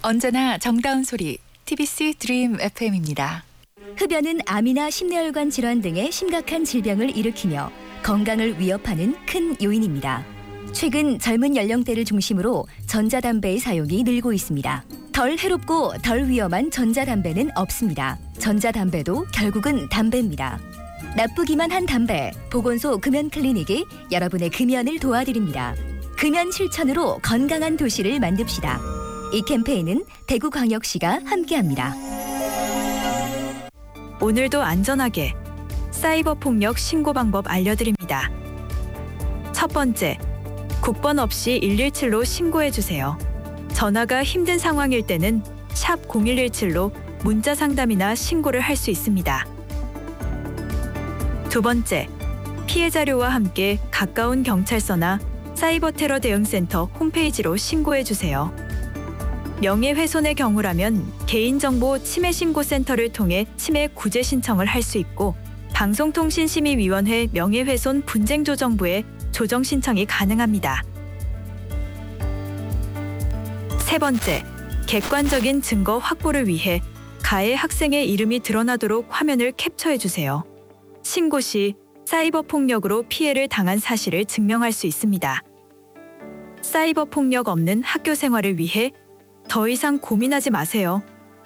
언제나 정다운 소리 TBC 드림 FM입니다. 흡연은 암이나 심뇌혈관 질환 등의 심각한 질병을 일으키며 건강을 위협하는 큰 요인입니다. 최근 젊은 연령대를 중심으로 전자담배의 사용이 늘고 있습니다. 덜 해롭고 덜 위험한 전자담배는 없습니다. 전자담배도 결국은 담배입니다. 나쁘기만 한 담배, 보건소 금연클리닉이 여러분의 금연을 도와드립니다. 금연 실천으로 건강한 도시를 만듭시다. 이 캠페인은 대구광역시가 함께합니다. 오늘도 안전하게 사이버 폭력 신고 방법 알려드립니다. 첫 번째, 국번 없이 117로 신고해 주세요. 전화가 힘든 상황일 때는 샵 0117로 문자 상담이나 신고를 할 수 있습니다. 두 번째, 피해 자료와 함께 가까운 경찰서나 사이버 테러 대응센터 홈페이지로 신고해 주세요. 명예훼손의 경우라면 개인정보 침해신고센터를 통해 침해 구제 신청을 할 수 있고 방송통신심의위원회 명예훼손 분쟁조정부에 조정 신청이 가능합니다. 세 번째, 객관적인 증거 확보를 위해 가해 학생의 이름이 드러나도록 화면을 캡처해 주세요. 신고 시 사이버 폭력으로 피해를 당한 사실을 증명할 수 있습니다. 사이버 폭력 없는 학교 생활을 위해 더 이상 고민하지 마세요.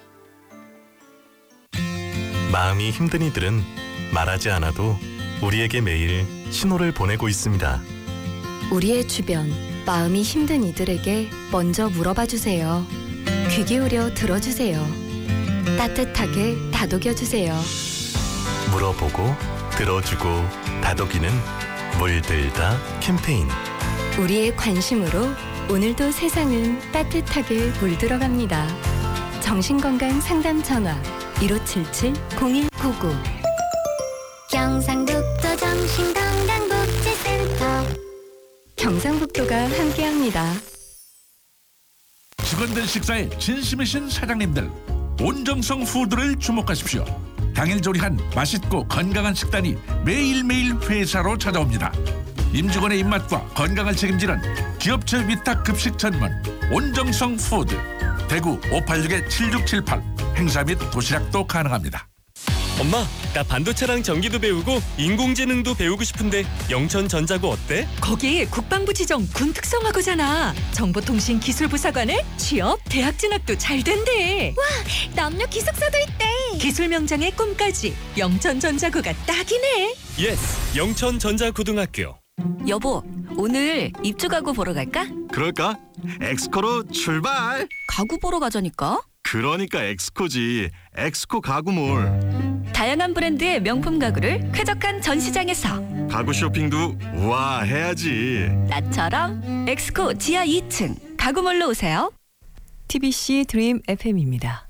마음이 힘든 이들은 말하지 않아도 우리에게 매일 신호를 보내고 있습니다. 우리의 주변, 마음이 힘든 이들에게 먼저 물어봐 주세요. 귀 기울여 들어주세요. 따뜻하게 다독여주세요. 물어보고 들어주고 다독이는 물들다 캠페인. 우리의 관심으로 오늘도 세상은 따뜻하게 물들어갑니다. 정신건강 상담 전화 1577-0199. 경상북도 정신건강복지센터. 경상북도가 함께합니다. 직원들 식사에 진심이신 사장님들, 온정성 푸드를 주목하십시오. 당일 조리한 맛있고 건강한 식단이 매일매일 회사로 찾아옵니다. 임직원의 입맛과 건강을 책임지는 기업체 위탁 급식 전문 온정성 푸드. 대구 586-7678 행사 및 도시락도 가능합니다. 엄마, 나 반도체랑 전기도 배우고 인공지능도 배우고 싶은데 영천전자고 어때? 거기 국방부 지정 군 특성화고잖아. 정보통신기술부사관에 취업, 대학 진학도 잘 된대. 남녀 기숙사도 있대. 기술명장의 꿈까지 영천전자고가 딱이네. 예스, 영천전자고등학교. 여보, 오늘 입주 가구 보러 갈까? 그럴까? 엑스코로 출발! 가구 보러 가자니까. 그러니까 엑스코지. 엑스코 가구몰. 다양한 브랜드의 명품 가구를 쾌적한 전시장에서. 가구 쇼핑도 우와 해야지. 나처럼 엑스코 지하 2층 가구몰로 오세요. TBC 드림 FM입니다.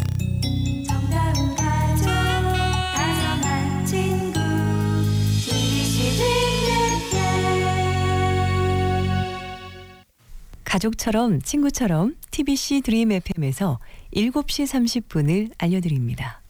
가족처럼 친구처럼 TBC 드림 FM에서 7시 30분을 알려드립니다.